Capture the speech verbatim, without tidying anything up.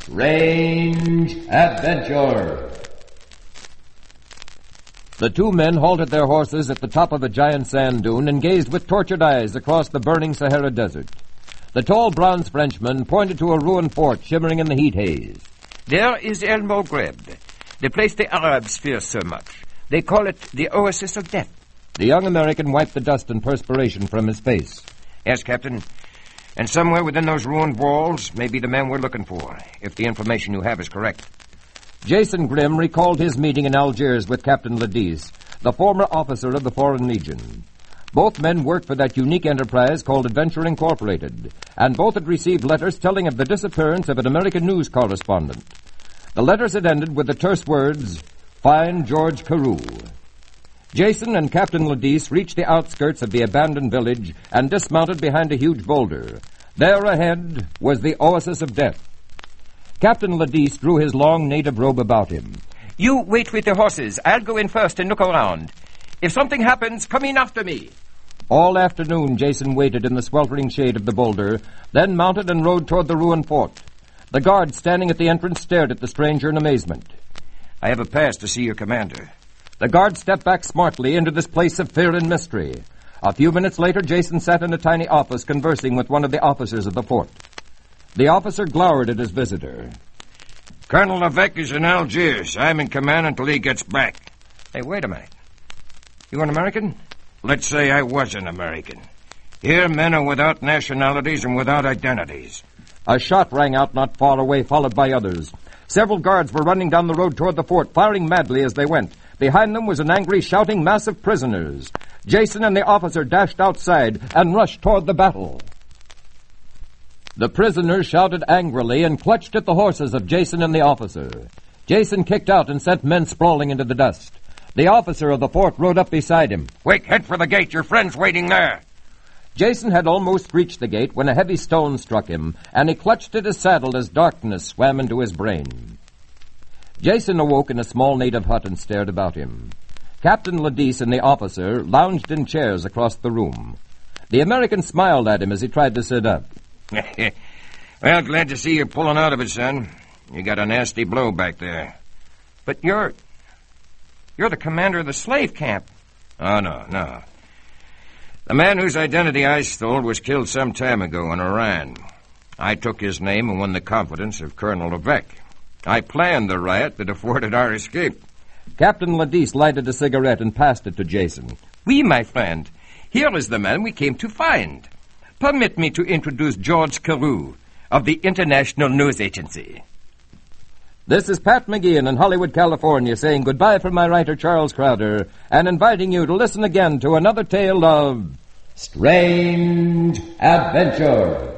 Strange Adventure. The two men halted their horses at the top of a giant sand dune and gazed with tortured eyes across the burning Sahara Desert. The tall bronze Frenchman pointed to a ruined fort shimmering in the heat haze. There is El Moghreb, the place the Arabs fear so much. They call it the Oasis of Death. The young American wiped the dust and perspiration from his face. Yes, Captain. And somewhere within those ruined walls may be the man we're looking for, if the information you have is correct. Jason Grimm recalled his meeting in Algiers with Captain Ladis, the former officer of the Foreign Legion. Both men worked for that unique enterprise called Adventure Incorporated, and both had received letters telling of the disappearance of an American news correspondent. The letters had ended with the terse words, "Find George Carew." Jason and Captain Ladis reached the outskirts of the abandoned village and dismounted behind a huge boulder. There ahead was the Oasis of Death. Captain Ladis drew his long native robe about him. You wait with the horses. I'll go in first and look around. If something happens, come in after me. All afternoon, Jason waited in the sweltering shade of the boulder, then mounted and rode toward the ruined fort. The guards standing at the entrance stared at the stranger in amazement. I have a pass to see your commander. The guard stepped back smartly into this place of fear and mystery. A few minutes later, Jason sat in a tiny office conversing with one of the officers of the fort. The officer glowered at his visitor. Colonel Levesque is in Algiers. I'm in command until he gets back. Hey, wait a minute. You an American? Let's say I was an American. Here, men are without nationalities and without identities. A shot rang out not far away, followed by others. Several guards were running down the road toward the fort, firing madly as they went. Behind them was an angry, shouting mass of prisoners. Jason and the officer dashed outside and rushed toward the battle. The prisoners shouted angrily and clutched at the horses of Jason and the officer. Jason kicked out and sent men sprawling into the dust. The officer of the fort rode up beside him. Quick, head for the gate. Your friend's waiting there. Jason had almost reached the gate when a heavy stone struck him, and he clutched at his saddle as darkness swam into his brain. Jason awoke in a small native hut and stared about him. Captain Ladis and the officer lounged in chairs across the room. The American smiled at him as he tried to sit up. Well, glad to see you pulling out of it, son. You got a nasty blow back there. But you're... you're the commander of the slave camp. Oh, no, no. The man whose identity I stole was killed some time ago in Iran. I took his name and won the confidence of Colonel Levesque. I planned the riot that afforded our escape. Captain Ladis lighted a cigarette and passed it to Jason. Oui, my friend. Here is the man we came to find. Permit me to introduce George Carew of the International News Agency. This is Pat McGeehan in Hollywood, California, saying goodbye from my writer, Charles Crowder, and inviting you to listen again to another tale of Strange Adventure.